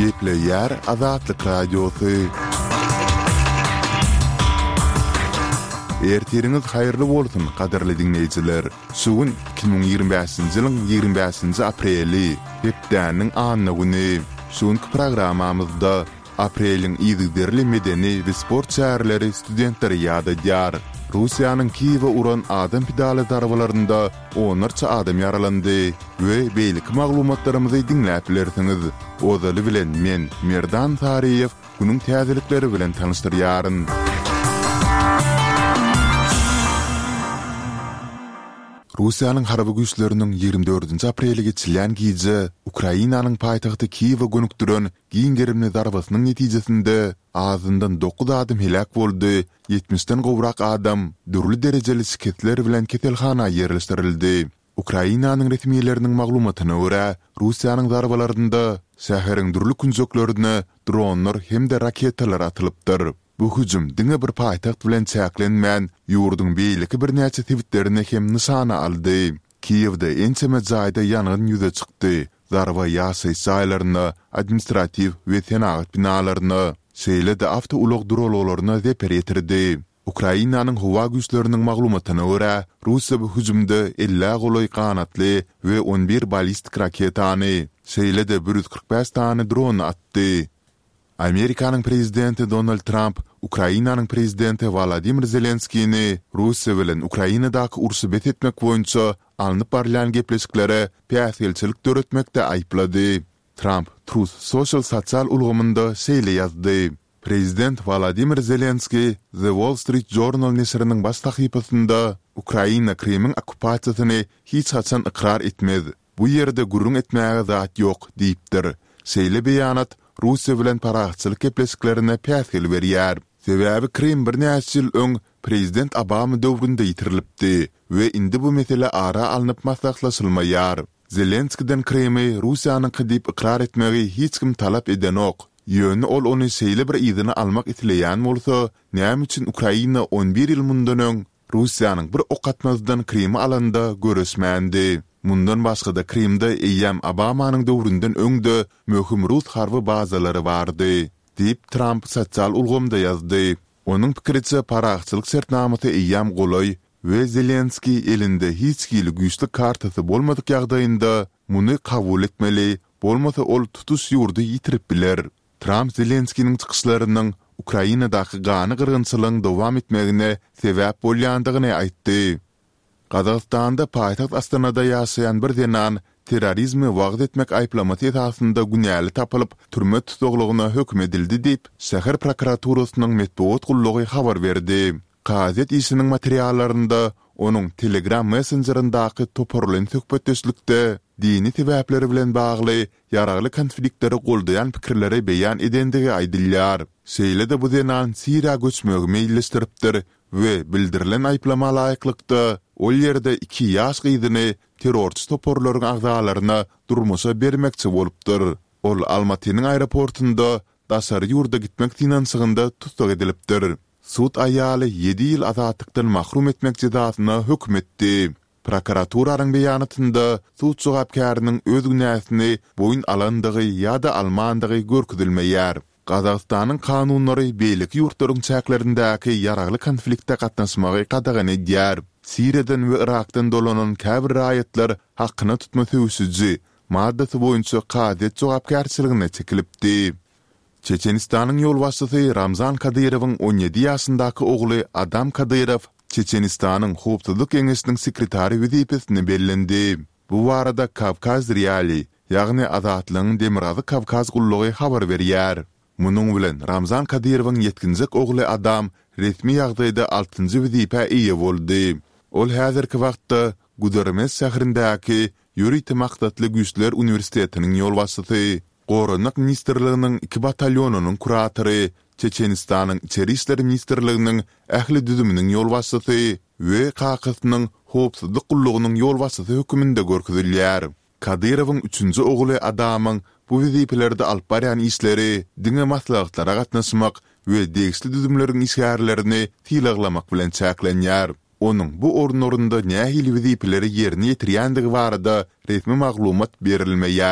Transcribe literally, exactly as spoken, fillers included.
Geple yer Azatlyk radiosu. Ertiriňiz haýyrly bolsun, gaderli dinleýijiler. Sugun iki bin ýigirme beşinji ýylyň ýigirme beşinji apreli, hepdäniň anyny güni. Şuňky programmamyzda apreliň ýygyderli medeni we sport şäherleri studentleri ýad edýär. Russiýanyň Kiýewe uran adam pidaly darbalarynda onlarça adam yaralandy we beýlik maglumatlarymyzy dinläp bilersiňiz. Ozaly bilen men Merdan Tariýew günüň täzelikleri bilen tanışdyrýaryn. Russiýanyň harby güýçleriniň ýigirme dördünji apreli geçilen gije Ukrainanyň paýtagty Kiýewe gönükdiren giňgerimli darbasynyň netijesinde azyndan dokuz adam helak boldy, ýetmişden gowrak adam dürli derejeli şiketler bilen ketelhana ýerleşdirildi. Ukrainanyň resmiýetleriniň maglumatyna görä, Russiýanyň darbalarynda şäheriň dürli künjeklerine dronlar hemde raketalar atylypdyr. Bu hüjüm diňe bir paýtagt bilen çäklenmän ýurduň beýleki bir näçe tewitlerini hem nysana aldy. Kiýewde ençeme jaýda ýangyn ýüze çykdy. Zarba ýasy saýlaryny, administrativ we senagat binalaryny, şeýle-de awto ulug drologlaryny zeper ýetirdi. Ukrainanyň howa güýçleriniň maglumatyna görä, Russiýa bu hüjümde elli goloy kanatly we on bir ballistik raketany, şeýle-de bir yüz kırk beş tane dron atdy. Amerikanyň prezidenti Donald Trump, Ukrainanyň prezidenti Volodymyr Zelenskiyni Russiýa bilen Ukrainadaky urusy bet etmek boýunça alnyp barýan gepleşiklere päsgelçilik töretmekde aýplady. Trump Truth Social sosial ulgamynda şeýle ýazdy. Prezident Volodymyr Zelenskiy The Wall Street Journal nesriniň baş sahypasynda Ukraina Kremliň okupasiýasyny hiç haçan ikrar etmez. Bu ýerde gurrun etmäge zat ýok diýipdir. Şeýle beýanat Russiýa bilen paraçylyk gepleşiklerine päsgel berýär. Sebäbi Krem bir näçe ýyl öň prezident Obama döwründe ýitirilipdi we indi bu mesele ara alınıp maslahatlaşylmaýar. Zelenskiden Kremi Russiýanyň diýip ikrar etmegi hiç kim talap edenok. Ýöne ol ony şeýle bir ýygyny almak itileýän bolsa, näme üçin Ukraina on bir ýyl mundan öň Russiýanyň bir okatmazdan Kremi alanda görüşmändi. Mundan başga da Krimde eýem Obamanyň döwründen öňde möhüm Rus harby bazalary bardy, diýip Trump sosial ulgamda ýazdy. Onuň pikiriçe paraçylyk sertnamasy eýem golay we Zelenskiy elinde hiç kili güýçli kartasy bolmadyk ýagdaýynda muny kabul etmeli, bolmasa ol tutuş ýurdy ýitirip biler. Trump Zelenskiýiň çykyşlarynyň Ukrainadaky gany gyrgynçylygyň dowam etmegine sebäp bolýandygyny aýtdy. Qazaqstanda paýtagt Astanada ýaşaýan bir denan terrorizmi wagt etmek aýplamasy esasynda günäli tapylyp türme tutuglygyna hökm edildi diýip şäher prokuraturasynyň medeniýet gullugy habar berdi. Gazet işiniň materiallarynda onuň Telegram messenjerindaky toparlan söhbetdeşlikde dini sebäpleri bilen bagly ýaragly konfliktleri goldaýan pikirleri beýan edendigi aýdylýar. Şeýle-de bu denan Siriýa göçmegi meýilleşdiripdir we bildirilen aýplama laýyklykda ol ýerde iki ýaş gyzyny terrorçy toporlaryň agzalaryna durmuşa bermekçi bolupdyr. Ol Almatynyň aeroportunda daşary ýurda gitmek finansygynda tutsak edilipdir. Sud aýaly ýedi ýyl azatlykdan mahrum etmek jazasyna hökm etdi. Prokuraturaryň beýanatynda sud jogapkarynyň öz günäsini boyun alandygy ýa-da almandygy görkezilmeýär. Qazaqstanyň kanunlary beýlik ýurtlaryň çäklerindäki ýaragly konfliktde gatnaşmagy qadagany edýär. Siriýadan we Irakdan dolanan käbir raýatlar hakyna tutma söwsüji maddasy boýunça qazet jogapkarçylygyna çekilipdi. Çeçenistanyň ýol başçysy Ramzan Kadyrowyň on ýedi ýaşyndaky ogly Adam Kadyrow Çeçenistanyň howpsuzlyk eňesiniň sekretary wezipesine bellendi. Bu barada Kavkaz Reali, ýagny Azatlygyň Demirazy Kavkaz gullugy habar berýär. Munyň bilen Ramzan Kadyrowyň ýetkinjek ogly Adam resmi ýagdaýda altynjy wezipe eýe boldy. Ol häzirki wagtda Gudermes şäherindäki ýürüýte maqsatly güýçler uniwersitetiniň ýol başçysy, Goranyk ministrliginiň iki batalyonunyň kuratory, Çeçenistanyň içeri işleri ministrliginiň ähli düzüminiň ýol başçysy we Qaqysynyň howpsuzlyk gullugynyň ýol başçysy höküminde görkezilýär. Kadyrowyň üçünji ogly Adamyň bu wezipelerde alyp barýan işleri diňe maslahatlara gatnaşmak we degişli düzümleriň işgärlerini tilaglamak bilen çäklenýär. Onuň bu ornlarynda nähili wezipeleri ýerine ýetirýändigi barada resmi maglumat berilmeýär.